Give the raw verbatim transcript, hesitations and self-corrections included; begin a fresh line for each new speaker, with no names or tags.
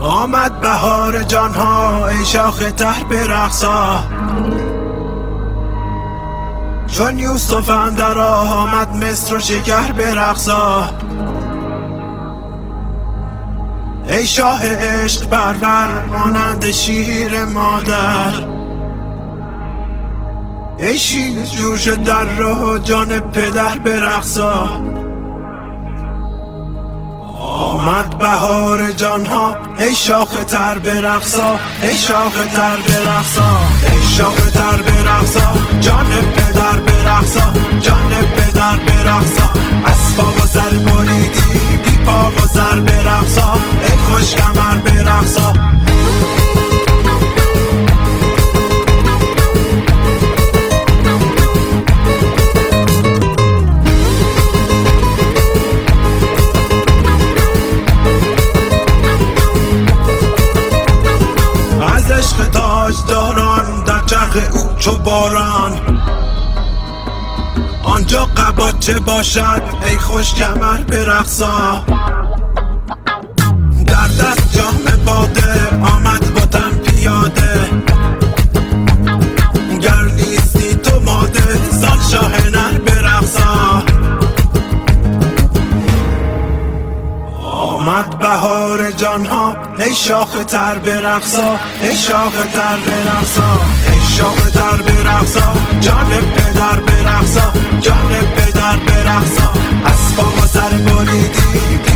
آمد بهار جانها ای شاخ تر برقصا، چون یوسف اندر آمد مصر و شکر برقصا. ای شاه عشق پرور مانند شیر مادر، ای شیر جوش در راه جان پدر برقصا. آمد بهار جانها ای شاخ تر برقصا، ای شاخ تر برقصا، ای شاخ تر برقصا، جان پدر برقصا، جان پدر برقصا. از پا و سر بریدی بی پا و سر برقصا، ای خوش کمر برقصا. عشق تاجداران در چرخ او چو باران، آنجا قباچه باشد ای خوش کمر برقصا. در دست جام باده آمد با تن پیاده، گر نیستی تو ماده سال شاه نر برقصا. آمد بهار جانها ای شاخ تر برقصا، ای شاخ تر برقصا، ای شاخ تر برقصا، جان پدر برقصا، جان پدر برقصا. از پا و سر بریدی